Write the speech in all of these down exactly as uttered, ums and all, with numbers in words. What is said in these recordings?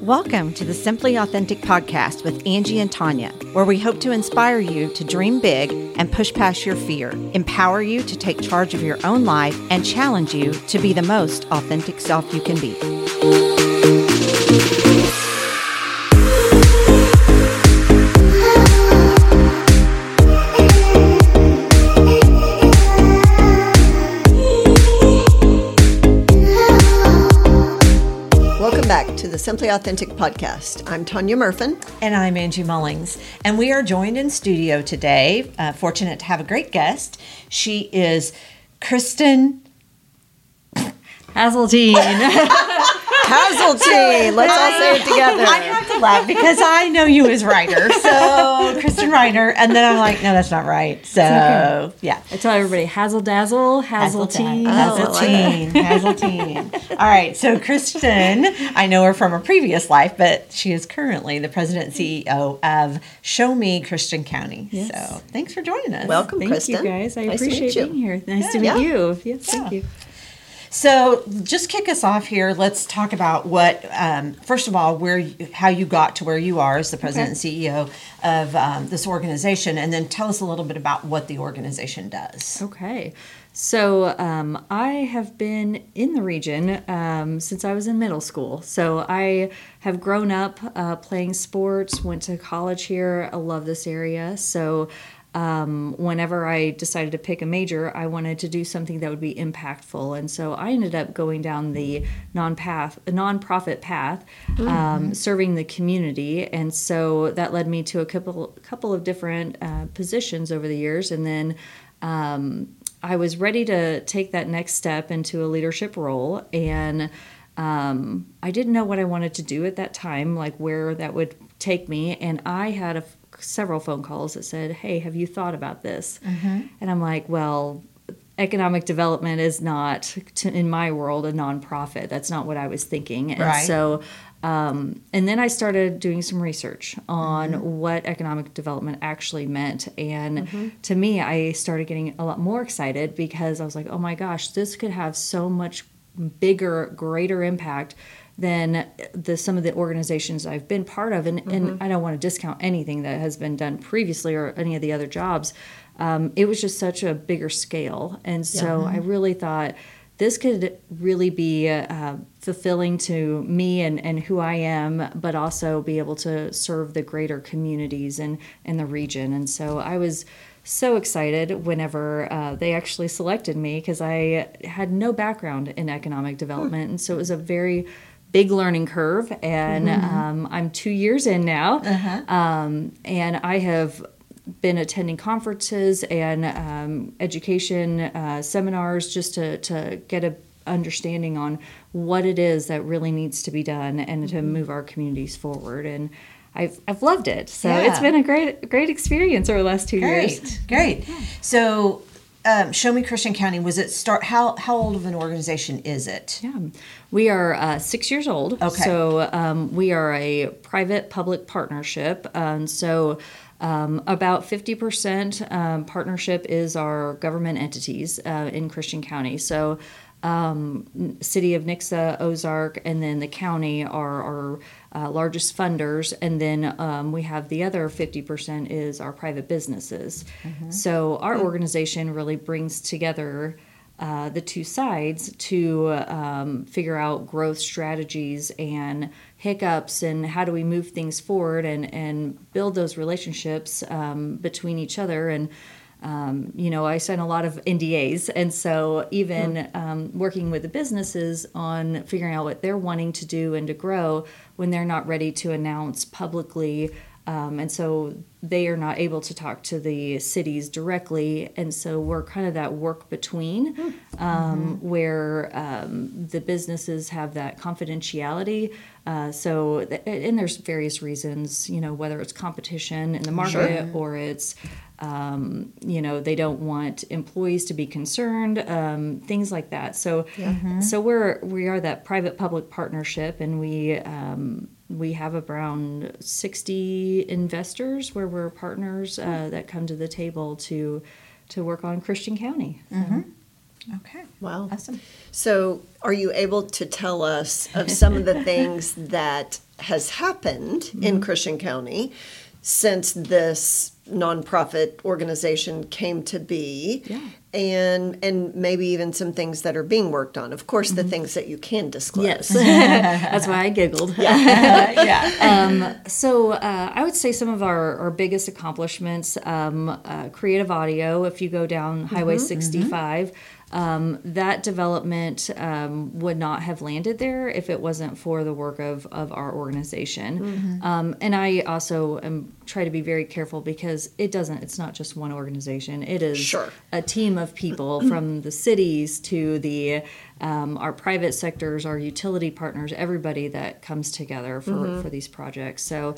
Welcome to the Simply Authentic podcast with Angie and Tanya, where we hope to inspire you to dream big and push past your fear, empower you to take charge of your own life, and challenge you to be the most authentic self you can be. To the Simply Authentic podcast. I'm Tanya Murfin. And I'm Angie Mullings. And we are joined in studio today, uh, fortunate to have a great guest. She is Kristen Hazeltine. Hazeltine. Let's all say it together. I have to laugh because I know you as Ryder. So, Kristen Ryder. And then I'm like, no, that's not right. So, okay. yeah. I tell everybody, Hazel Dazzle, Hazeltine. Hazeltine. Hazeltine. All right. So, Kristen, I know her from a previous life, but she is currently the president and C E O of Show Me Christian County. Yes. So, thanks for joining us. Welcome, Thank Kristen. you, guys. I nice appreciate being here. Nice yeah. to meet yeah. you. Yes, yeah. thank you. So, just kick us off here. Let's talk about what, um, first of all, where, you, how you got to where you are as the president okay. and C E O of um, this organization, and then tell us a little bit about what the organization does. Okay. So, um, I have been in the region um, since I was in middle school. So, I have grown up uh, playing sports, went to college here. I love this area. So, Um, whenever I decided to pick a major, I wanted to do something that would be impactful, and so I ended up going down the non-path, non-profit path, um, mm-hmm. serving the community, and so that led me to a couple, couple of different uh, positions over the years, and then um, I was ready to take that next step into a leadership role, and um, I didn't know what I wanted to do at that time, like where that would take me, and I had a several phone calls that said, hey, have you thought about this? Mm-hmm. And I'm like, well, economic development is not, to, in my world, a nonprofit. That's not what I was thinking. And right. so, um, and then I started doing some research on mm-hmm. what economic development actually meant. And mm-hmm. to me, I started getting a lot more excited because I was like, oh my gosh, this could have so much bigger, greater impact than the some of the organizations I've been part of. And, mm-hmm. and I don't want to discount anything that has been done previously or any of the other jobs. Um, it was just such a bigger scale. And so yeah. I really thought this could really be uh, fulfilling to me and, and who I am, but also be able to serve the greater communities and, and the region. And so I was so excited whenever uh, they actually selected me because I had no background in economic development. And so it was a very big learning curve, and mm-hmm. um, I'm two years in now, uh-huh. um, and I have been attending conferences and um, education uh, seminars just to, to get a understanding on what it is that really needs to be done and mm-hmm. to move our communities forward. And I've I've loved it. So yeah. it's been a great great experience over the last two great. years. Great, great. So. Um, Show Me Christian County, was it start? How how old of an organization is it? Yeah, we are uh, six years old. Okay. So um, we are a private-public partnership, and so um, about fifty percent um, partnership is our government entities uh, in Christian County. So um, City of Nixa, Ozark, and then the county are our uh, largest funders, and then um, we have the other fifty percent is our private businesses. Mm-hmm. So our mm-hmm. organization really brings together uh, the two sides to um, figure out growth strategies and hiccups and how do we move things forward and, and build those relationships um, between each other. And Um, you know, I sign a lot of N D As, and so even mm. um, working with the businesses on figuring out what they're wanting to do and to grow when they're not ready to announce publicly, um, and so they are not able to talk to the cities directly, and so we're kind of that work between, mm. um, mm-hmm. where um, the businesses have that confidentiality. Uh, so, th- and there's various reasons, you know, whether it's competition in the market sure. or it's Um, you know, they don't want employees to be concerned, um, things like that. So, mm-hmm. so we're we are that private-public partnership, and we um, we have around sixty investors where we're partners uh, that come to the table to to work on Christian County. So. Mm-hmm. Okay. Wow. Awesome. So, are you able to tell us of some of the things that has happened mm-hmm. in Christian County since this nonprofit organization came to be, yeah. and and maybe even some things that are being worked on. Of course, mm-hmm. the things that you can disclose. Yes, that's why I giggled. Yeah, yeah. Um, so uh, I would say some of our, our biggest accomplishments, um, uh, Creative Audio. If you go down Highway mm-hmm. sixty-five. Um, that development um, would not have landed there if it wasn't for the work of, of our organization. Mm-hmm. Um, and I also am try to be very careful because it doesn't, it's not just one organization. It is sure. a team of people from the cities to the um, our private sectors, our utility partners, everybody that comes together for, mm-hmm. for these projects. So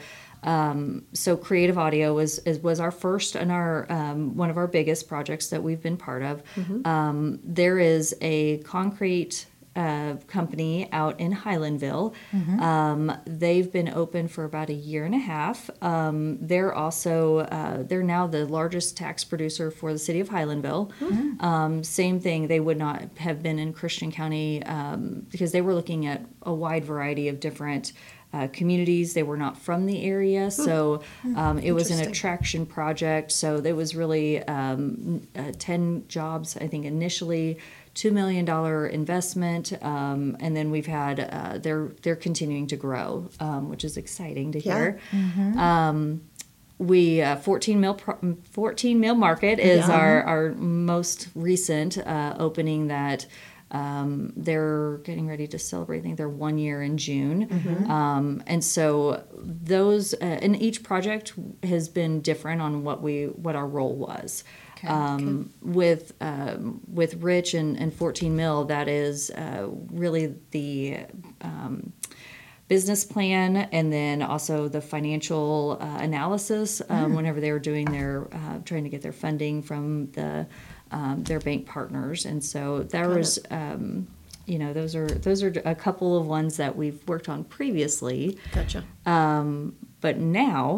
Um, so Creative Audio was is, was our first and our um, one of our biggest projects that we've been part of. Mm-hmm. Um, there is a concrete uh, company out in Highlandville. Mm-hmm. Um, they've been open for about a year and a half. Um, they're also uh, they're now the largest tax producer for the city of Highlandville. Mm-hmm. Um, same thing. They would not have been in Christian County um, because they were looking at a wide variety of different Uh, communities. They were not from the area, so um, it was an attraction project. So there was really um, uh, ten jobs, I think, initially, two million dollar investment, um, and then we've had uh, they're they're continuing to grow, um, which is exciting to hear. Yeah. Mm-hmm. Um, we uh, fourteen Mill fourteen Mill Market is yeah. our our most recent uh, opening that. Um, they're getting ready to celebrate, I think they're one year in June. Mm-hmm. Um, and so those, uh, and each project has been different on what we, what our role was. Okay. Um, okay. With, um, with Rich and, and fourteen Mill, that is, uh, really the, um, business plan and then also the financial, uh, analysis, um, mm. whenever they were doing their, uh, trying to get their funding from the, Um, their bank partners, and so there Got was, um, you know, those are those are a couple of ones that we've worked on previously. Gotcha. Um, but now,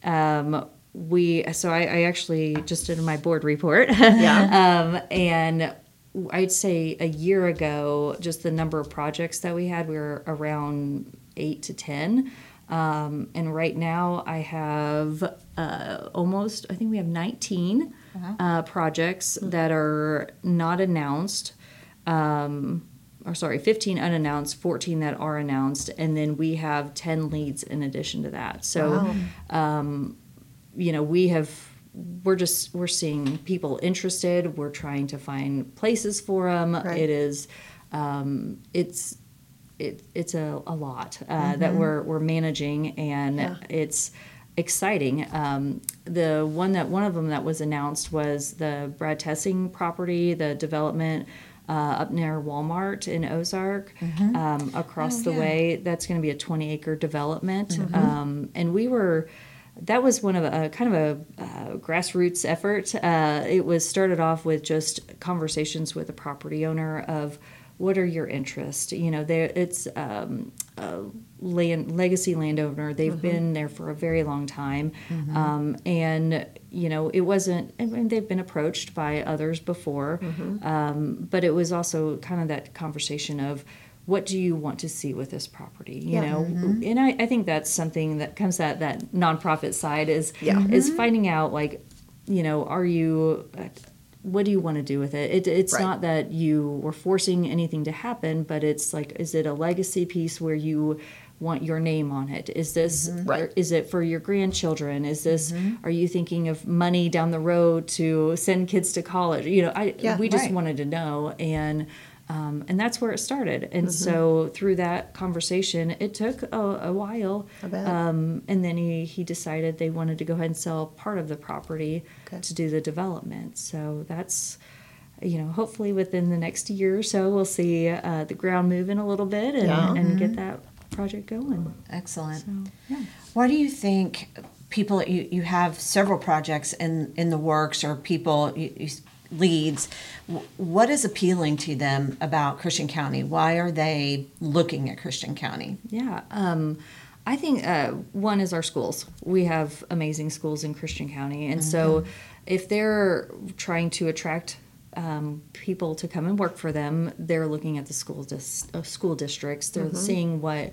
um, we so I, I actually just did my board report. Yeah. um, and I'd say a year ago, just the number of projects that we had, we were around eight to ten. Um, and right now, I have uh, almost, I think we have nineteen. Uh, projects that are not announced, um, or sorry, fifteen unannounced, fourteen that are announced, and then we have ten leads in addition to that. So, wow. um, you know, we have, we're just, we're seeing people interested. We're trying to find places for them. Right. It is, um, it's, it, it's a, a lot uh, mm-hmm. that we're, we're managing, and yeah. it's exciting. Um, the one that one of them that was announced was the Brad Tessing property, the development uh, up near Walmart in Ozark, mm-hmm. um, across oh, the yeah. way. That's going to be a twenty acre development, mm-hmm. um, and we were. That was one of a kind of a uh, grassroots effort. Uh, it was started off with just conversations with the property owner of what are your interests. You know, there it's. Um, a land, legacy landowner. They've mm-hmm. been there for a very long time. Mm-hmm. Um, and, you know, it wasn't, I mean, they've been approached by others before, mm-hmm. um, but it was also kind of that conversation of what do you want to see with this property, you yeah. know? Mm-hmm. And I, I think that's something that comes at that nonprofit side is, yeah. mm-hmm. is finding out, like, you know, are you... what do you want to do with it? it it's right. not that you were forcing anything to happen, but it's like, is it a legacy piece where you want your name on it? Is this, mm-hmm. right. is it for your grandchildren? Is this, mm-hmm. are you thinking of money down the road to send kids to college? You know, I yeah, we just right. wanted to know. And Um, and that's where it started. And mm-hmm. so through that conversation, it took a, a while. I bet. Um, and then he, he decided they wanted to go ahead and sell part of the property okay. to do the development. So that's, you know, hopefully within the next year or so, we'll see uh, the ground moving a little bit and, yeah. and mm-hmm. get that project going. Excellent. So, yeah. Why do you think people, you, you have several projects in, in the works or people, you, you leads, what is appealing to them about Christian County? Why are they looking at Christian County? Yeah, um, I think uh, one is our schools. We have amazing schools in Christian County, and mm-hmm. so if they're trying to attract um, people to come and work for them, they're looking at the school dis- uh, school districts. They're mm-hmm. seeing what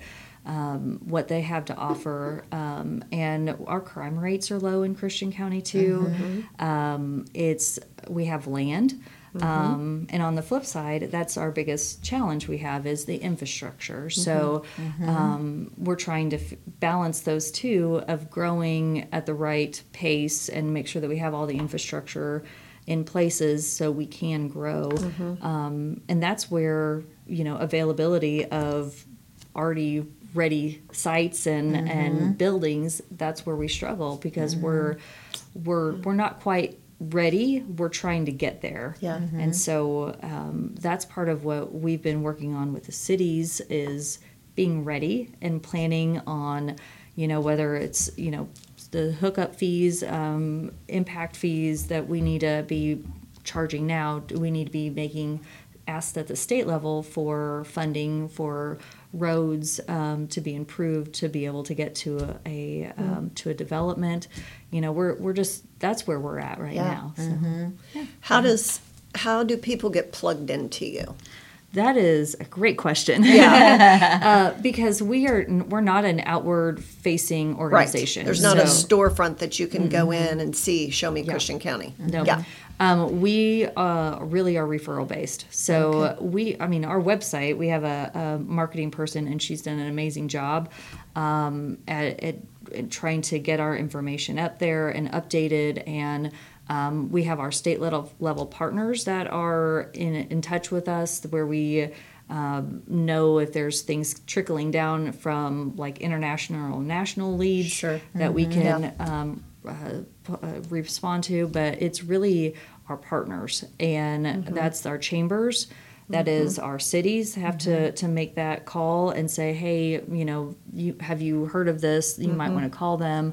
um, what they have to offer. Um, and our crime rates are low in Christian County too. Mm-hmm. Um, it's we have land. Mm-hmm. Um, and on the flip side, that's our biggest challenge we have is the infrastructure. Mm-hmm. So mm-hmm. Um, we're trying to f- balance those two of growing at the right pace and make sure that we have all the infrastructure in places so we can grow. Mm-hmm. Um, and that's where, you know, availability of already ready sites and, mm-hmm. and buildings, that's where we struggle because mm-hmm. we're we're we're not quite ready. We're trying to get there. Yeah. Mm-hmm. And so um, that's part of what we've been working on with the cities is being ready and planning on, you know, whether it's, you know, the hookup fees, um, impact fees that we need to be charging now. Do we need to be making asked at the state level for funding for roads um, to be improved to be able to get to a, a um, to a development? You know, we're we're just that's where we're at right yeah. now. So. Mm-hmm. Yeah. How does how do people get plugged into you? That is a great question. Yeah, uh, because we are we're not an outward facing organization. Right. There's not so, a storefront that you can mm-hmm. go in and see. Show me yeah. Christian County. No. Yeah. Um, we uh, really are referral based. So okay. we, I mean, our website, we have a, a marketing person and she's done an amazing job um, at, at, at trying to get our information up there and updated. And um, we have our state level, level partners that are in, in touch with us where we um, know if there's things trickling down from like international or national leads sure. that mm-hmm. we can yeah. um, uh, uh, respond to, but it's really our partners, and mm-hmm. that's our chambers. That mm-hmm. is our cities have mm-hmm. to, to make that call and say, hey, you know, you have you heard of this? You mm-hmm. might want to call them.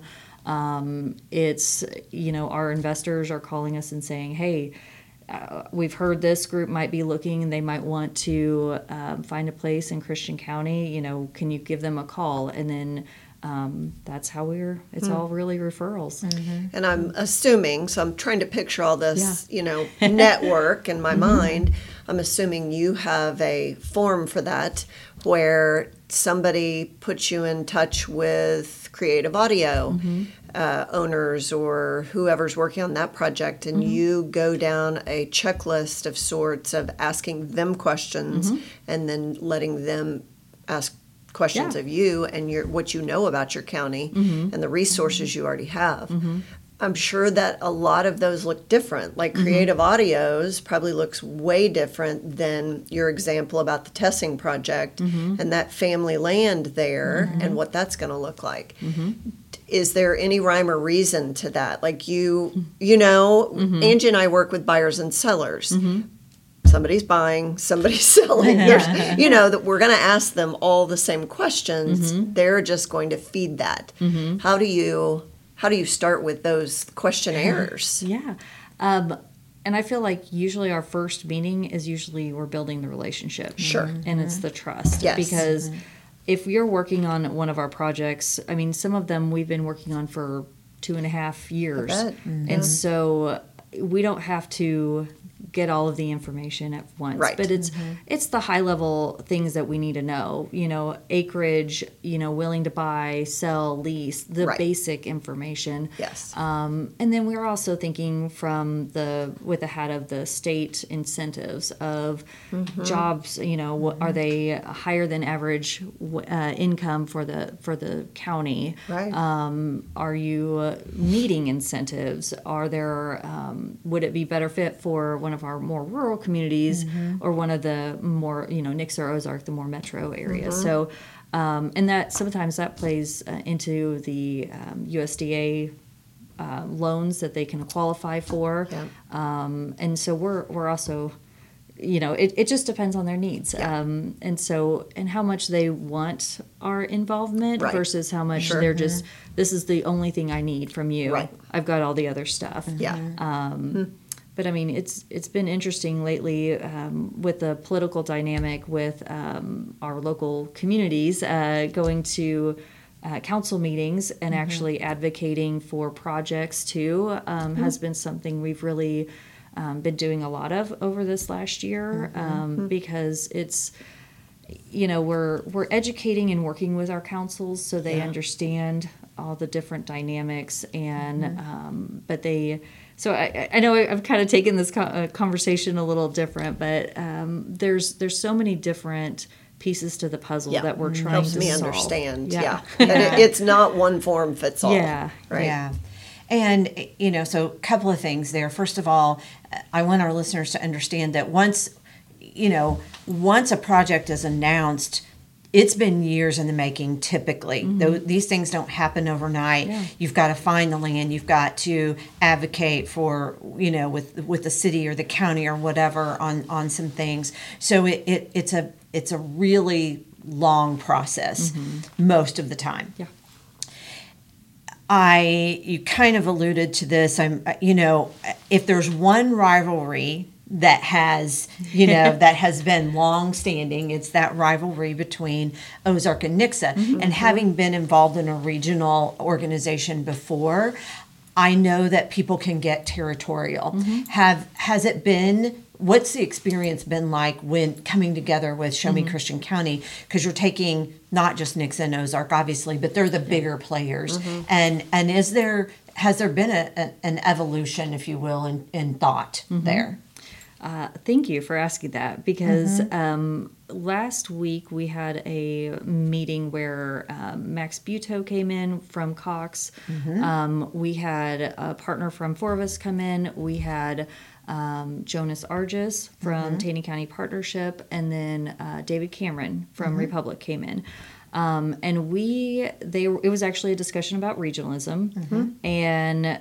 Um, it's, you know, our investors are calling us and saying, hey, uh, we've heard this group might be looking and they might want to um, find a place in Christian County. You know, can you give them a call? And then Um, that's how we're, it's mm. all really referrals. Mm-hmm. And I'm assuming, so I'm trying to picture all this, yeah. you know, network in my mm-hmm. mind. I'm assuming you have a form for that where somebody puts you in touch with Creative Audio mm-hmm. uh, owners or whoever's working on that project, and mm-hmm. you go down a checklist of sorts of asking them questions mm-hmm. and then letting them ask questions yeah. of you and your what you know about your county mm-hmm. and the resources mm-hmm. you already have. Mm-hmm. I'm sure that a lot of those look different. Like mm-hmm. Creative Audio's probably looks way different than your example about the Tessing project mm-hmm. and that family land there mm-hmm. and what that's going to look like. Mm-hmm. Is there any rhyme or reason to that? Like you, you know, mm-hmm. Angie and I work with buyers and sellers. Mm-hmm. Somebody's buying, somebody's selling. There's, you know, that we're going to ask them all the same questions. Mm-hmm. They're just going to feed that. Mm-hmm. How do you how do you start with those questionnaires? Yeah. Um, and I feel like usually our first meeting is usually we're building the relationship. Sure. Mm-hmm. And it's the trust. Yes. Because mm-hmm. if you're working on one of our projects, I mean, some of them we've been working on for two and a half years. I bet. Mm-hmm. And so we don't have to get all of the information at once. Right. But it's mm-hmm. it's the high level things that we need to know. You know, acreage, you know, willing to buy, sell, lease, the right. basic information. Yes. Um, and then we're also thinking from the with the hat of the state incentives of mm-hmm. jobs, you know, mm-hmm. are they higher than average uh, income for the for the county? Right. Um, are you uh, meeting incentives? Are there um, would it be better fit for one of our more rural communities mm-hmm. or one of the more, you know, Nix or Ozark, the more metro areas. Mm-hmm. So, um, and that sometimes that plays uh, into the um, U S D A uh, loans that they can qualify for. Yeah. Um, and so we're, we're also, you know, it, it just depends on their needs. Yeah. Um, and so, and how much they want our involvement right. versus how much sure. they're mm-hmm. just, this is the only thing I need from you. Right. I've got all the other stuff. Yeah. Um, mm-hmm. But I mean, it's it's been interesting lately um, with the political dynamic with um, our local communities uh, going to uh, council meetings and mm-hmm. actually advocating for projects too um, mm-hmm. has been something we've really um, been doing a lot of over this last year mm-hmm. um, because it's you know, we're we're educating and working with our councils so they Yeah. understand all the different dynamics, and um, but they. So I, I know I've kind of taken this co- uh, conversation a little different, but um, there's there's so many different pieces to the puzzle Yeah. that we're trying Helps to me solve. understand. Yeah. Yeah. And it, it's not one form fits all. Yeah. Right. Yeah. And, you know, so a couple of things there. First of all, I want our listeners to understand that once, you know, once a project is announced, it's been years in the making typically. Mm-hmm. Though these things don't happen overnight. Yeah. You've got to find the land, you've got to advocate for, you know, with with the city or the county or whatever on, on some things. So it, it it's a it's a really long process Mm-hmm. most of the time. Yeah. I you kind of alluded to this. I'm you know if there's one rivalry that has you know that has been long standing, it's that rivalry between Ozark and Nixa. And having been involved in a regional organization before, I know that people can get territorial. Have has it been? What's the experience been like when coming together with Show Me Christian County? Because you're taking not just Nixa and Ozark, obviously, but they're the bigger players. And and is there has there been a, a, an evolution, if you will, in, in thought there? Uh, thank you for asking that, because um, last week we had a meeting where um, Max Buto came in from Cox. Um, we had a partner from Forvis come in. We had um, Jonas Argis from Taney County Partnership, and then uh, David Cameron from Republic came in. Um, and we, they, it was actually a discussion about regionalism, and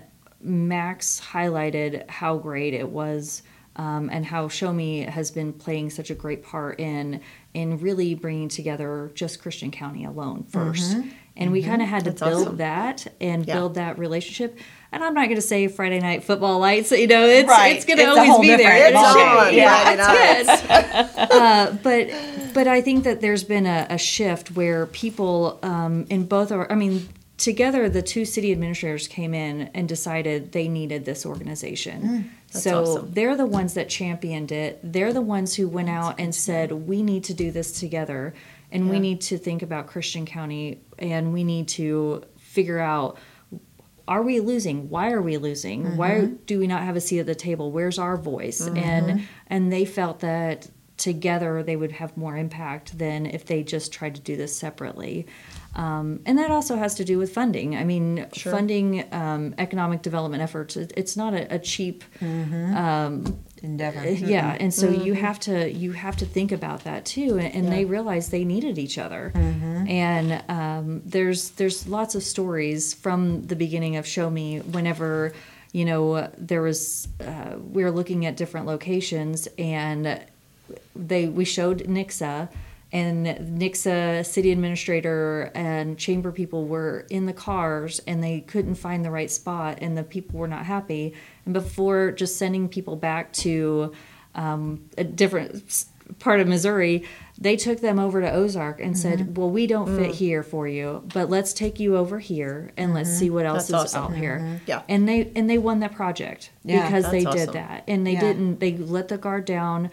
Max highlighted how great it was. Um, and how Show Me has been playing such a great part in in really bringing together just Christian County alone 1st. And we kind of had to That's build awesome. that and Yeah. build that relationship. And I'm not going to say Friday Night Football Lights, you know, it's Right. it's going to It's a always whole be different there. It's ballgame. on Yeah, Friday it's nights. good. uh, but but I think that there's been a, a shift where people um, in both our, I mean, together the two city administrators came in and decided they needed this organization. So awesome. they're the ones that championed it. They're the ones who went out and said, we need to do this together, and we need to think about Christian County, and we need to figure out, are we losing? Why are we losing? Why do we not have a seat at the table? Where's our voice? And and they felt that together they would have more impact than if they just tried to do this separately. Um, and that also has to do with funding. I mean, funding um, economic development efforts, it, it's not a, a cheap Endeavor. yeah, and so you have to you have to think about that too, and, and they realized they needed each other. And um, there's there's lots of stories from the beginning of Show Me. Whenever you know there was uh, we were looking at different locations, and they we showed Nixa. And Nixa city administrator and chamber people were in the cars, and they couldn't find the right spot, and the people were not happy. And before just sending people back to um, a different s- part of Missouri, they took them over to Ozark and said, well, we don't fit here for you, but let's take you over here and let's see what else That's is awesome. out here. Yeah. And they and they won that project Yeah, because they that's did awesome. that. And they Yeah. didn't, they let the guard down.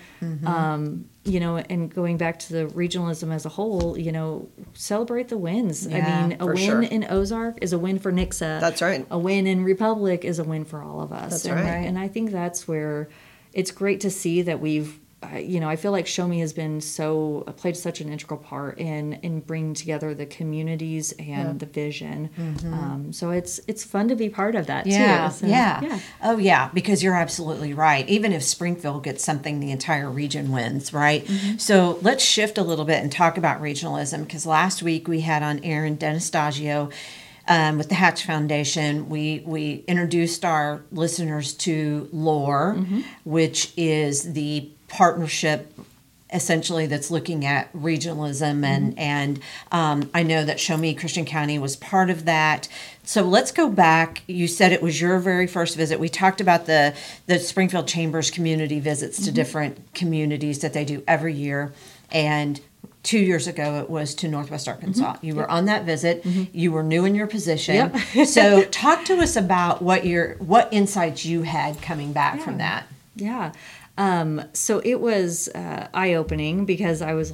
Um, you know, and going back to the regionalism as a whole, you know, celebrate the wins. Yeah, I mean, a for win sure. in Ozark is a win for Nixa. That's right. A win in Republic is a win for all of us. That's and, right. And I think that's where it's great to see that we've, uh, you know, I feel like Show Me has been so, played such an integral part in, in bringing together the communities and the vision. Um, so it's, it's fun to be part of that Yeah, too. So, yeah, yeah. Oh, yeah, because you're absolutely right. Even if Springfield gets something, the entire region wins, right? So let's shift a little bit and talk about regionalism, because last week we had on Aaron Denestagio um, with the Hatch Foundation. We we introduced our listeners to LORE, which is the partnership essentially that's looking at regionalism, and and um, I know that Show Me Christian County was part of that. So let's go back. You said it was your very first visit. We talked about the the Springfield Chamber's community visits to different communities that they do every year, and two years ago it was to Northwest Arkansas. You were on that visit. You were new in your position. Yep. So talk to us about what your what insights you had coming back from that. Yeah. Um, so it was uh, eye-opening because I was like,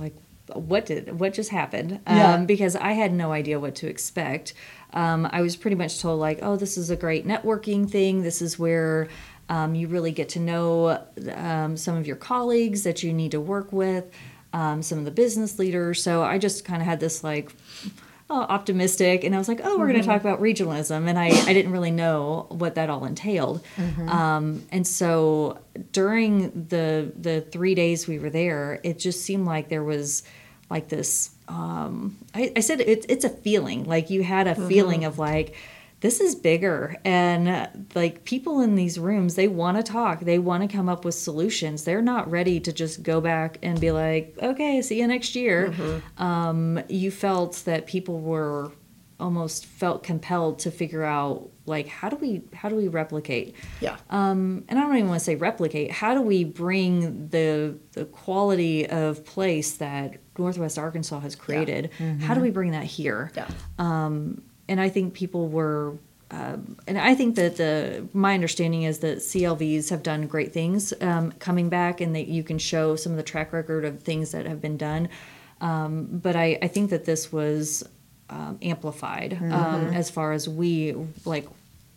what did what just happened? Yeah. Um, because I had no idea what to expect. Um, I was pretty much told like, oh, this is a great networking thing. This is where um, you really get to know um, some of your colleagues that you need to work with, um, some of the business leaders. So I just kind of had this like, oh, optimistic, and I was like, oh, we're mm-hmm. going to talk about regionalism, and I, I didn't really know what that all entailed. Mm-hmm. Um, and so during the the three days we were there, it just seemed like there was like this. Um, I, I said it, it's a feeling, like you had a mm-hmm. feeling of like, this is bigger, and uh, like people in these rooms, they want to talk, they want to come up with solutions. They're not ready to just go back and be like, okay, see you next year. Mm-hmm. Um, you felt that people were almost felt compelled to figure out like, how do we how do we replicate? Yeah. Um, and I don't even want to say replicate. How do we bring the the quality of place that Northwest Arkansas has created? Yeah. Mm-hmm. How do we bring that here? Yeah. Um, And I think people were, uh, and I think that the my understanding is that C L Vs have done great things um, coming back, and that you can show some of the track record of things that have been done. Um, but I, I think that this was um, amplified mm-hmm. um, as far as we like.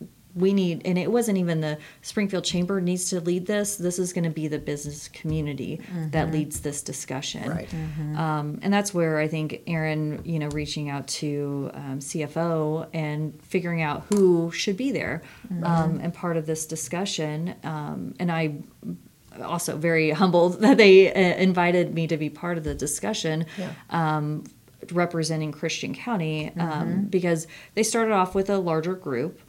We need, and it wasn't even the Springfield Chamber needs to lead this. This is going to be the business community mm-hmm. that leads this discussion. Right. Mm-hmm. Um, and that's where I think Aaron, you know, reaching out to um, C F O and figuring out who should be there mm-hmm. um, and part of this discussion. Um, and I also very humbled that they uh, invited me to be part of the discussion. Yeah. Um, representing Christian County um, mm-hmm. because they started off with a larger group.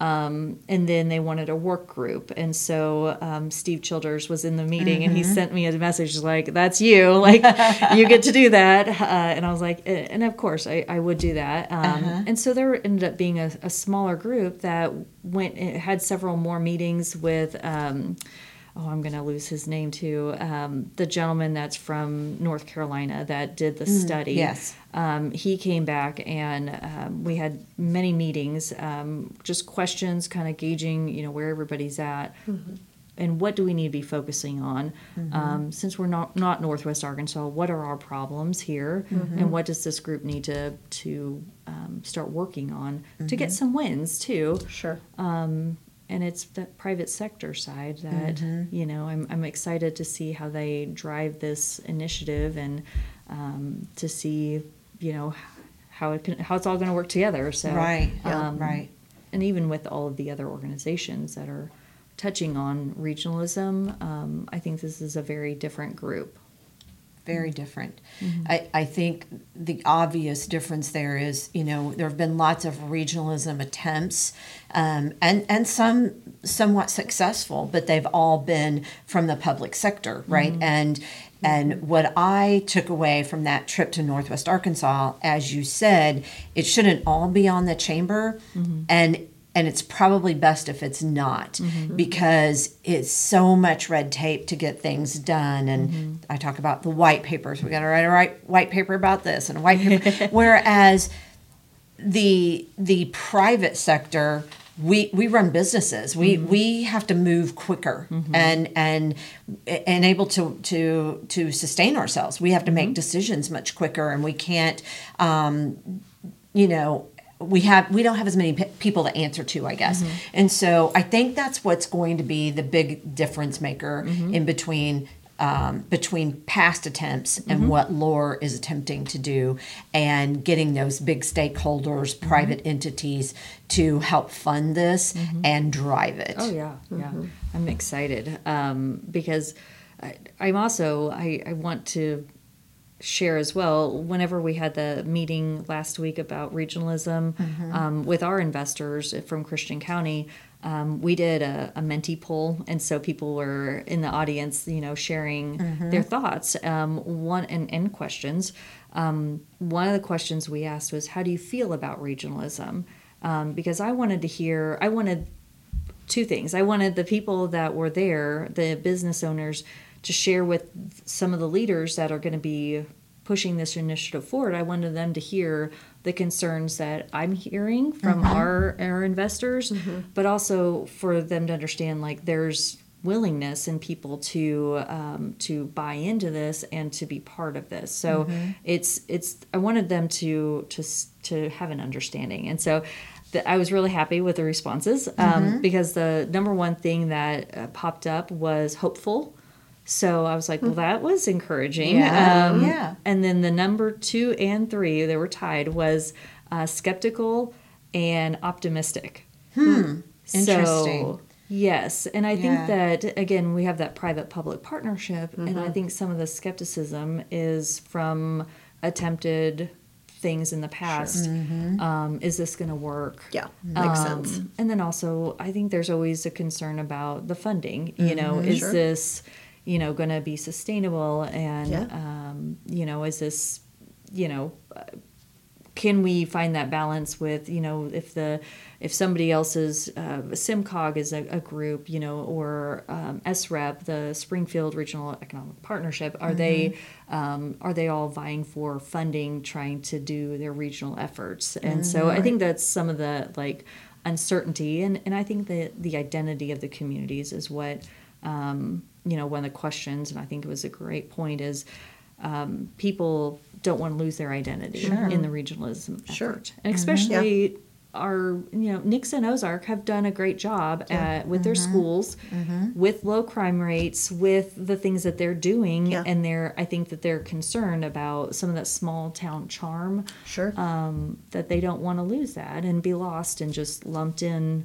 Um, and then they wanted a work group. And so um, Steve Childers was in the meeting mm-hmm. and he sent me a message like, that's you, like you get to do that. Uh, and I was like, and of course I, I would do that. Um, uh-huh. And so there ended up being a, a smaller group that went, it had several more meetings with, um, oh, I'm going to lose his name too. Um, the gentleman that's from North Carolina that did the mm, study. Yes. Um, he came back and um, we had many meetings, um, just questions, kind of gauging, you know, where everybody's at mm-hmm. and what do we need to be focusing on. Mm-hmm. Um, since we're not, not Northwest Arkansas, what are our problems here mm-hmm. and what does this group need to, to um, start working on mm-hmm. to get some wins too. Sure. Um, And it's the private sector side that, mm-hmm. you know, I'm I'm excited to see how they drive this initiative and um, to see, you know, how it can, how it's all going to work together. So right, yeah, um, right. And even with all of the other organizations that are touching on regionalism, um, I think this is a very different group. Very different. Mm-hmm. I, I think the obvious difference there is, you know, there have been lots of regionalism attempts um, and, and some somewhat successful, but they've all been from the public sector, right? Mm-hmm. And and what I took away from that trip to Northwest Arkansas, as you said, it shouldn't all be on the chamber. Mm-hmm. And And it's probably best if it's not mm-hmm. because it's so much red tape to get things done. And mm-hmm. I talk about the white papers. We got to write a right, white paper about this and a white paper. Whereas the the private sector, we, we run businesses. We mm-hmm. we have to move quicker mm-hmm. and and and able to to to sustain ourselves. We have to make mm-hmm. decisions much quicker, and we can't, um, you know. We have we don't have as many p- people to answer to, I guess. Mm-hmm. And so I think that's what's going to be the big difference maker mm-hmm. in between um, between past attempts and mm-hmm. what Lohr is attempting to do, and getting those big stakeholders, mm-hmm. private entities to help fund this mm-hmm. and drive it. Oh yeah, yeah. Mm-hmm. I'm excited um, because I, I'm also I, I want to share as well, whenever we had the meeting last week about regionalism mm-hmm. um, with our investors from Christian County, um, we did a, a Menti poll, and so people were in the audience, you know, sharing mm-hmm. their thoughts um, one and, and questions. Um, one of the questions we asked was, how do you feel about regionalism? Um, because I wanted to hear, I wanted two things. I wanted the people that were there, the business owners, to share with some of the leaders that are going to be pushing this initiative forward. I wanted them to hear the concerns that I'm hearing from mm-hmm. our our investors, mm-hmm. but also for them to understand, like, there's willingness in people to um, to buy into this and to be part of this. So mm-hmm. it's it's I wanted them to to to have an understanding, and so the, I was really happy with the responses um, mm-hmm. because the number one thing that uh, popped up was hopeful. So I was like, well, that was encouraging. Yeah. Um, yeah. And then the number two and three, they were tied, was uh, skeptical and optimistic. Hmm. Interesting. So, yes. And I Yeah. think that, again, we have that private-public partnership. Mm-hmm. And I think some of the skepticism is from attempted things in the past. Sure. Mm-hmm. Um, is this going to work? Yeah, makes Um, sense. And then also, I think there's always a concern about the funding. You know, Mm-hmm. is Sure. this, you know, going to be sustainable? And, Yeah. um, you know, is this, you know, uh, can we find that balance with, you know, if the if somebody else's uh, SIMCOG is a, a group, you know, or um, S R E P, the Springfield Regional Economic Partnership, are mm-hmm. they um, are they all vying for funding, trying to do their regional efforts? And mm-hmm. so I think that's some of the like uncertainty, and, and I think that the identity of the communities is what um, you know, one of the questions, and I think it was a great point, is um, people don't want to lose their identity Sure. in the regionalism Sure. effort, and especially. Yeah. Our, you know, Nix and Ozark have done a great job at, with their Mm-hmm. schools, with low crime rates, with the things that they're doing, Yeah. and they're, I think that they're concerned about some of that small town charm, Sure. um, that they don't want to lose that and be lost and just lumped in,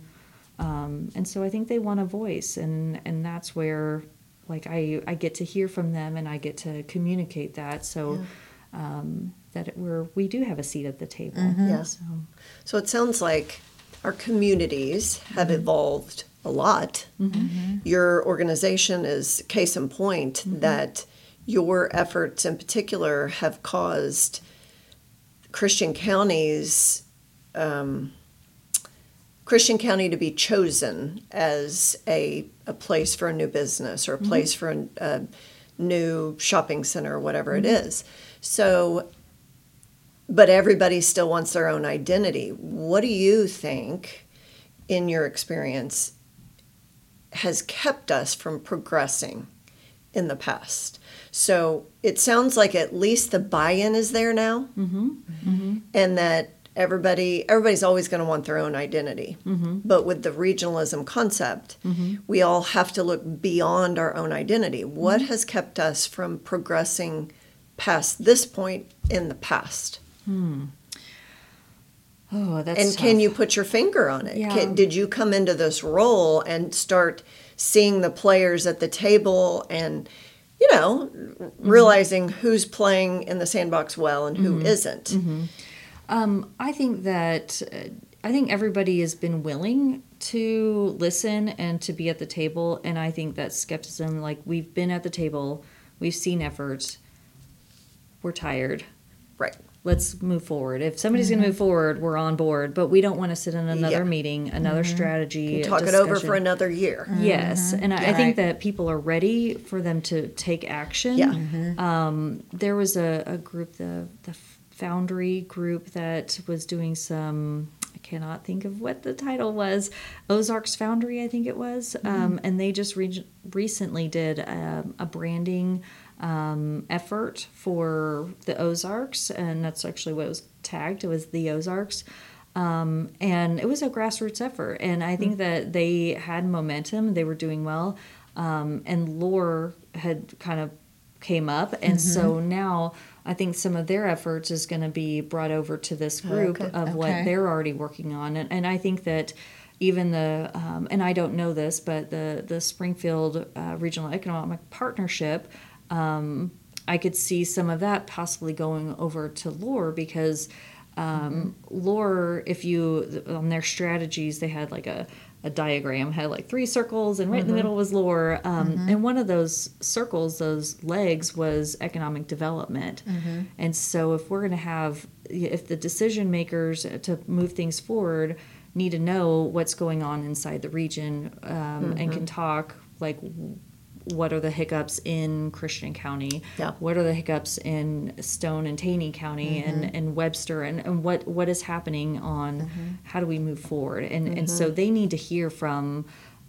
um, and so I think they want a voice, and and that's where, like, I I get to hear from them and I get to communicate that, so. Yeah. Um, that it, we're, we do have a seat at the table. Yeah. So. So it sounds like our communities have Mm-hmm. evolved a lot. Mm-hmm. Your organization is case in point Mm-hmm. that your efforts in particular have caused Christian counties, um, Christian County to be chosen as a, a place for a new business or a place for a, a new shopping center or whatever it is. So, but everybody still wants their own identity. What do you think, in your experience, has kept us from progressing in the past? So it sounds like at least the buy-in is there now, Mm-hmm. Mm-hmm. and that everybody everybody's always going to want their own identity. Mm-hmm. But with the regionalism concept, Mm-hmm. we all have to look beyond our own identity. What Mm-hmm. has kept us from progressing past this point in the past? Hmm. Oh, that's And tough. can you put your finger on it? Yeah. Can, did you come into this role and start seeing the players at the table and, you know, Mm-hmm. realizing who's playing in the sandbox well and who Mm-hmm. isn't? Um, I think that uh, I think everybody has been willing to listen and to be at the table, and I think that skepticism, like, we've been at the table, we've seen efforts, we're tired. Right. Let's move forward. If somebody's going to move forward, we're on board, but we don't want to sit in another Yeah. meeting, another strategy. Talk it over discussion. for another year. Yes, and I, I Right. think that people are ready for them to take action. Yeah. Um, there was a, a group, the the Foundry group, that was doing some. I cannot think of what the title was. Ozarks Foundry, I think it was, um, and they just re- recently did a, a branding um, effort for the Ozarks, and that's actually what it was tagged. It was the Ozarks. Um, and it was a grassroots effort, and I think that they had momentum. They were doing well, um, and lore had kind of came up, and so now I think some of their efforts is going to be brought over to this group Okay. of what Okay. they're already working on, and, and I think that even the um, and I don't know this, but the the Springfield uh, Regional Economic Partnership. Um, I could see some of that possibly going over to lore, because um, lore, if you, on their strategies, they had like a, a diagram, had like three circles, and right in the middle was lore. Um, And one of those circles, those legs, was economic development. And so if we're going to have, if the decision makers to move things forward need to know what's going on inside the region, um, and can talk like, what are the hiccups in Christian County? Yeah. What are the hiccups in Stone and Taney County and, and Webster, and, and what, what is happening on how do we move forward? And and so they need to hear from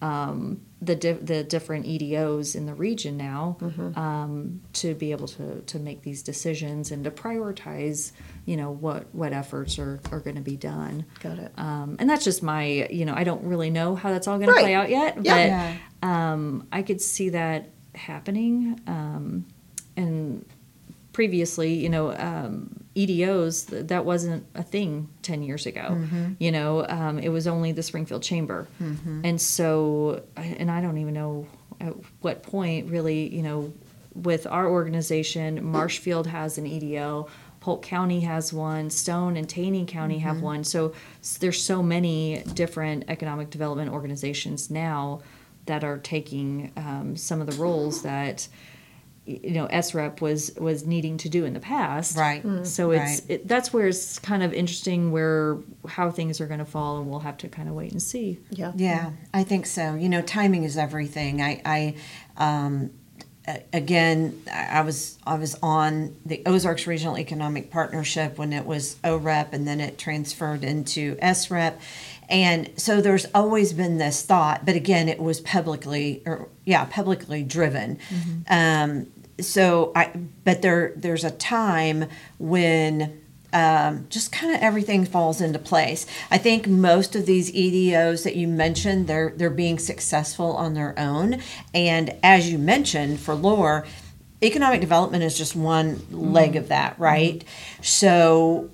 um, the di- the different E D Os in the region now mm-hmm. um, to be able to, to make these decisions and to prioritize, you know, what, what efforts are, are going to be done. Got it. Um, and that's just my, you know, I don't really know how that's all going Right. to play out yet, Yeah. but Yeah. um, I could see that happening. Um, and previously, you know, um, E D Os, th- that wasn't a thing ten years ago. Mm-hmm. You know, um, it was only the Springfield Chamber. Mm-hmm. And so, and I don't even know at what point really, you know, with our organization, Marshfield has an E D O, Polk County has one, Stone and Taney County mm-hmm. have one. So there's so many different economic development organizations now that are taking um, some of the roles that, you know, S R E P was was needing to do in the past. Right. Mm. So it's Right. it, that's where it's kind of interesting where how things are going to fall, and we'll have to kind of wait and see. Yeah. Yeah, I think so. You know, timing is everything. I, I um, a- again, I I was I was on the Ozarks Regional Economic Partnership when it was O R E P, and then it transferred into S R E P. And so there's always been this thought, but again, it was publicly, or yeah, publicly driven. Mm-hmm. Um, so I, but there, there's a time when um, just kind of everything falls into place. I think most of these E D Os that you mentioned, they're they're being successful on their own. And as you mentioned, for Lohr, economic development is just one mm-hmm. leg of that, right? Mm-hmm. So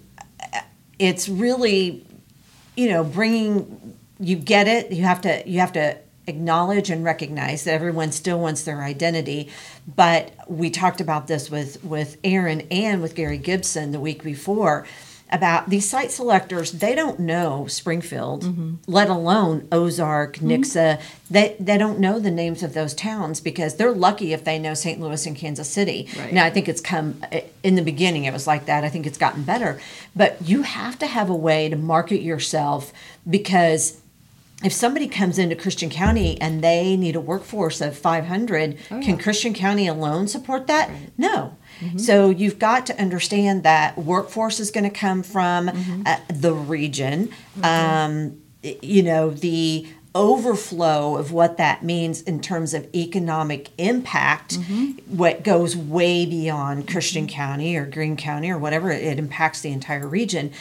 it's really, you know, bringing, you get it, you have to you have to acknowledge and recognize that everyone still wants their identity. But we talked about this with with Aaron and with Gary Gibson the week before about these site selectors. They don't know Springfield, mm-hmm. let alone Ozark, mm-hmm. Nixa. They they don't know the names of those towns because they're lucky if they know Saint Louis and Kansas City. Right. Now I think it's come in the beginning. It was like that. I think it's gotten better. But you have to have a way to market yourself, because if somebody comes into Christian County and they need a workforce of five hundred, oh, yeah. can Christian County alone support that? Right. No. Mm-hmm. So you've got to understand that workforce is going to come from mm-hmm. uh, the region. Mm-hmm. Um, you know, the overflow of what that means in terms of economic impact, mm-hmm. what goes way beyond Christian mm-hmm. County or Greene County or whatever, it impacts the entire region.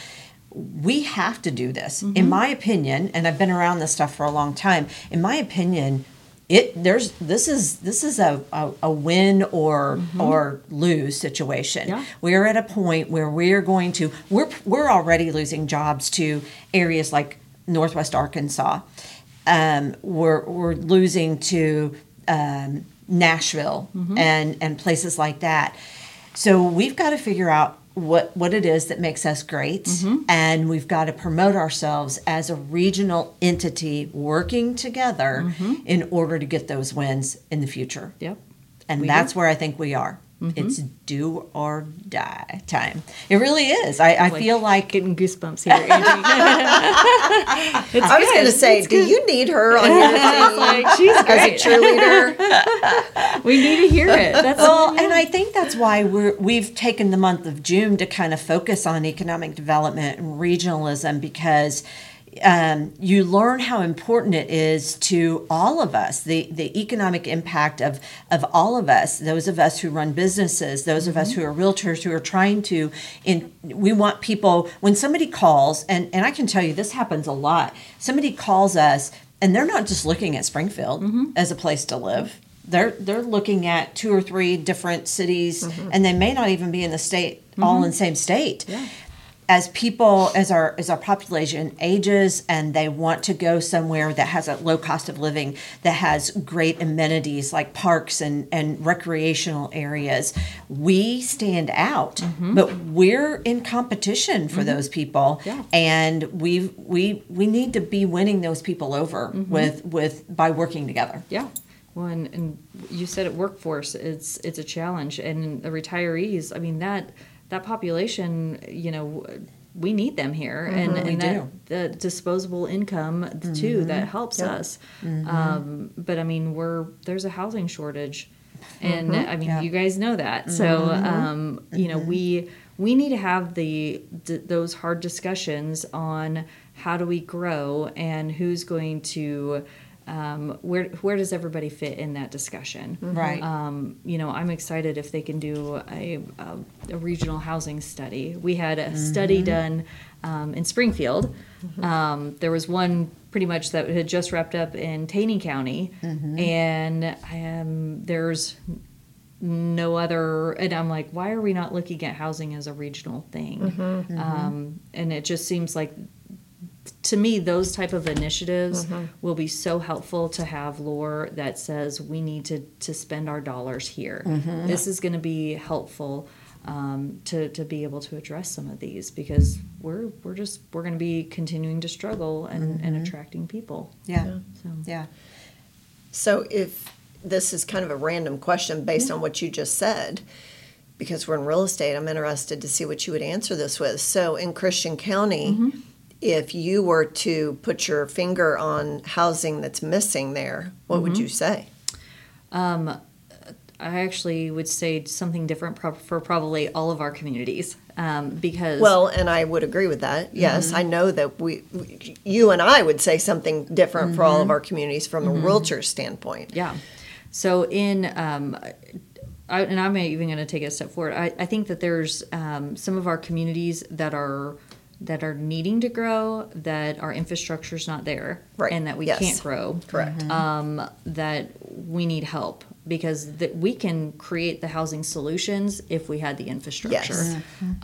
We have to do this. Mm-hmm. In my opinion, and I've been around this stuff for a long time, in my opinion, it there's this is this is a, a, a win or mm-hmm. or lose situation. Yeah. We're at a point where we're going to we're we're already losing jobs to areas like Northwest Arkansas. Um, we're we're losing to um, Nashville mm-hmm. and and places like that. So we've got to figure out what what it is that makes us great, mm-hmm. and we've got to promote ourselves as a regional entity working together mm-hmm. in order to get those wins in the future. Yep. And we that's do. where I think we are. Mm-hmm. It's do or die time. It really is. I, I like feel like getting goosebumps here, Angie. I was going to say, it's do good. you need her on your team like, she's as a great. cheerleader? We need to hear it. That's well, and I think that's why we're we've taken the month of June to kind of focus on economic development and regionalism, because um, you learn how important it is to all of us, the, the economic impact of, of all of us, those of us who run businesses, those mm-hmm. of us who are realtors, who are trying to, in, we want people, when somebody calls, and, and I can tell you this happens a lot, somebody calls us and they're not just looking at Springfield mm-hmm. as a place to live. They're they're looking at two or three different cities, mm-hmm. and they may not even be in the state, mm-hmm. all in the same state. Yeah. As people, as our as our population ages, and they want to go somewhere that has a low cost of living, that has great amenities like parks and, and recreational areas, we stand out. Mm-hmm. But we're in competition for mm-hmm. those people, yeah. and we we we need to be winning those people over mm-hmm. with with by working together. Yeah. Well, and, and you said it, workforce, it's it's a challenge, and the retirees, I mean, that that population, you know, we need them here, mm-hmm, and, and we that do. the disposable income mm-hmm. too that helps yep. us. Mm-hmm. Um, but I mean, we're there's a housing shortage, and mm-hmm. I mean, yeah. you guys know that. Mm-hmm. So um, you know, mm-hmm. we we need to have the d- those hard discussions on how do we grow and who's going to um, where where does everybody fit in that discussion? Right. Um, you know, I'm excited if they can do a, a, a regional housing study. We had a study done um, in Springfield. Um, there was one pretty much that had just wrapped up in Taney County, and um, there's no other. And I'm like, why are we not looking at housing as a regional thing? Um, and it just seems like, to me, those type of initiatives will be so helpful to have lore that says we need to, to spend our dollars here. This is going to be helpful um, to, to be able to address some of these, because we're we're just we're going to be continuing to struggle and, and attracting people. Yeah. So Yeah. So if this is kind of a random question based on what you just said, because we're in real estate, I'm interested to see what you would answer this with. So in Christian County, if you were to put your finger on housing that's missing there, what would you say? I actually would say something different pro- for probably all of our communities, um, because Well, and I would agree with that. Yes, I know that we, we- you and I would say something different for all of our communities from a realtor standpoint. yeah. So in um, I, and I'm even going to take it a step forward. I, I think that there's um, some of our communities that are that are needing to grow, that our infrastructure's not there, Right. and that we Yes. can't grow. Correct. Um, that we need help, because that we can create the housing solutions if we had the infrastructure. Yes.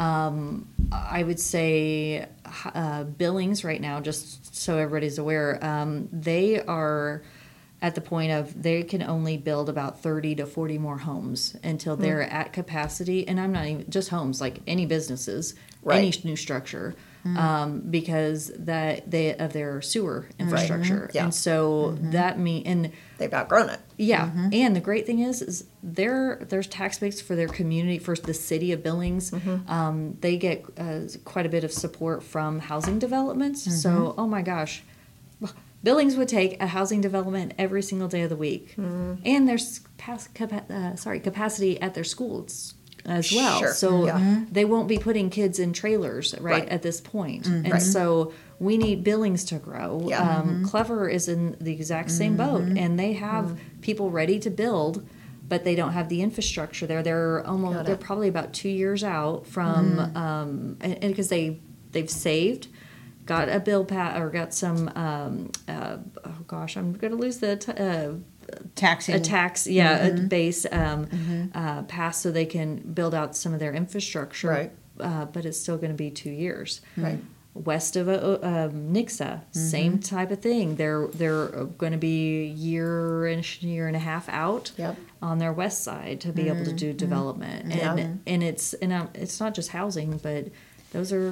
Um, I would say uh, Billings right now, just so everybody's aware, um, they are at the point of they can only build about thirty to forty more homes until they're at capacity. And I'm not even just homes, like any businesses, Right. any new structure, um, because that they of their sewer infrastructure. Yeah. And so that mean and They've outgrown it. yeah, and the great thing is, is there there's tax base for their community, for the city of Billings. Um, they get uh, quite a bit of support from housing developments. So, oh my gosh, Billings would take a housing development every single day of the week, and there's pas- capa- uh, sorry capacity at their schools as well. Sure. So Yeah. they won't be putting kids in trailers right, Right. at this point. And Right. so we need Billings to grow. Yeah. Um, Clever is in the exact same boat, and they have people ready to build, but they don't have the infrastructure there. They're almost Got they're it. probably about two years out from um, and because they they've saved. Got a bill pat or got some. Um, uh, oh gosh, I'm gonna lose the t- uh, Taxing. a tax, yeah, a base um, uh, passed so they can build out some of their infrastructure. Right. Uh, but it's still going to be two years. Right. West of uh, um, Nixa, same type of thing. They're they're going to be year and year and a half out Yep. on their west side to be able to do development, Yeah. and and it's and um, it's not just housing, but those are.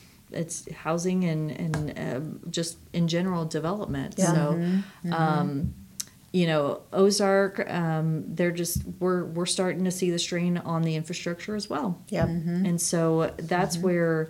It's housing and and um, just in general development. Yeah. So, um, you know, Ozark, um, they're just we're we're starting to see the strain on the infrastructure as well. Yep. And so that's where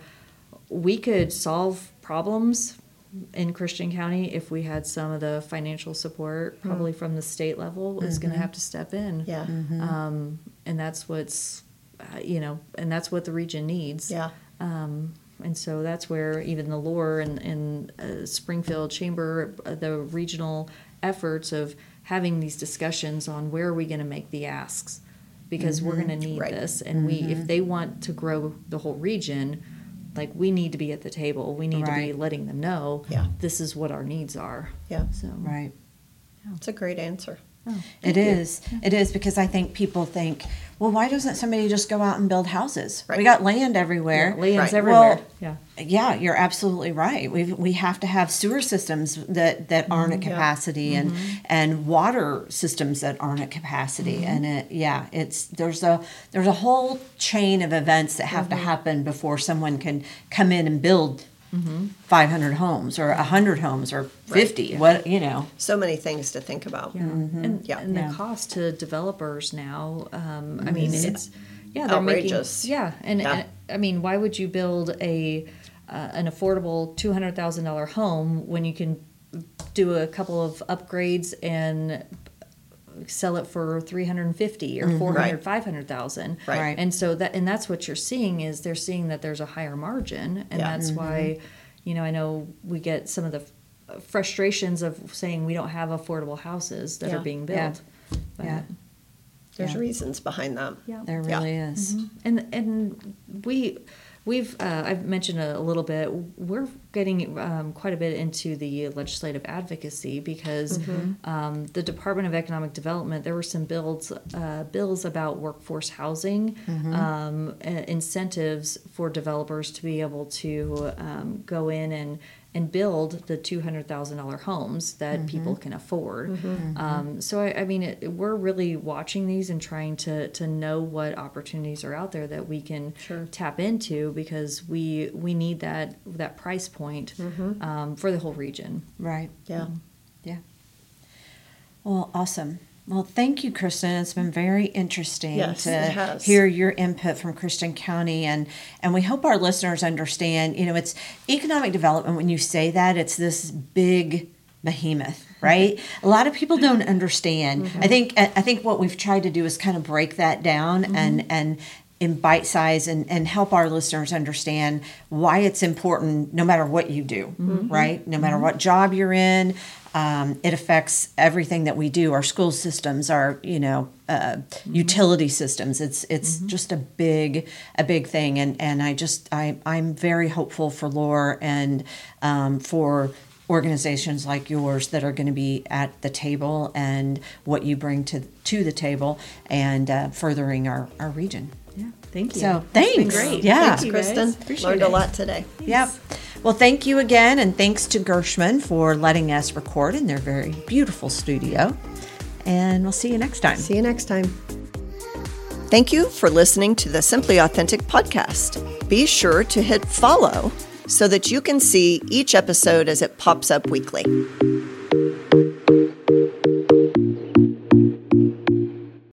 we could solve problems in Christian County if we had some of the financial support, probably from the state level, is going to have to step in. Yeah. Um, and that's what's, uh, you know, and that's what the region needs. Yeah. Um, and so that's where even the lore and, and uh, Springfield Chamber, uh, the regional efforts of having these discussions on where are we going to make the asks, because we're going to need Right. this. And we, if they want to grow the whole region, like we need to be at the table. We need to be Right. letting them know Yeah. this is what our needs are. Yeah. So Right. It's a great answer. oh, It is. It is, because I think people think, well, why doesn't somebody just go out and build houses? Right. We got land everywhere. yeah, land's Right. everywhere. Well, yeah. Yeah, you're absolutely right. We we have to have sewer systems that, that aren't at capacity, and and water systems that aren't at capacity. And it yeah, it's there's a there's a whole chain of events that have to happen before someone can come in and build five hundred homes or one hundred homes or fifty. What you know. So many things to think about. Yeah. And, Yeah. and the Yeah. cost to developers now, um, I mean, it's, yeah, they're outrageous. making, yeah. And, Yeah. and, I mean, why would you build a, uh, an affordable two hundred thousand dollars home when you can do a couple of upgrades and sell it for three hundred fifty or four hundred, Right. five hundred thousand? Right. Right. And so that, and that's what you're seeing is they're seeing that there's a higher margin, and Yeah. that's why, you know, I know we get some of the frustrations of saying we don't have affordable houses that Yeah. are being Yeah. built. But- Yeah. There's Yeah. reasons behind that. Yeah. There Yeah. really is. And and we we've uh, I've mentioned a, a little bit. We're getting um, quite a bit into the legislative advocacy because um, the Department of Economic Development, there were some bills uh, bills about workforce housing um, uh, incentives for developers to be able to um, go in and and build the two hundred thousand dollars homes that people can afford. Um, so, I, I mean, it, we're really watching these and trying to, to know what opportunities are out there that we can Sure. tap into because we we need that that price point um, for the whole region. Right. Yeah. Yeah. Well, awesome. Well, thank you, Kristen. It's been very interesting Yes, to it has. hear your input from Christian County, and and we hope our listeners understand. You know, it's economic development. When you say that, it's this big behemoth, right? A lot of people don't understand. I think I think what we've tried to do is kind of break that down and and in bite size and, and help our listeners understand why it's important no matter what you do, right? No matter what job you're in, um, it affects everything that we do. Our school systems, our, you know, uh, utility systems. It's it's just a big a big thing. And, and I just, I, I'm very hopeful for Lohr and um, for organizations like yours that are going to be at the table and what you bring to to the table and uh, furthering our, our region. Yeah, thank you. So It's been thanks. great. Yeah. Thank you, guys. Kristen, Appreciate learned it. a lot today. Yep. Well, thank you again, and thanks to Gershman for letting us record in their very beautiful studio. And we'll see you next time. See you next time. Thank you for listening to the Simply Authentic podcast. Be sure to hit follow so that you can see each episode as it pops up weekly.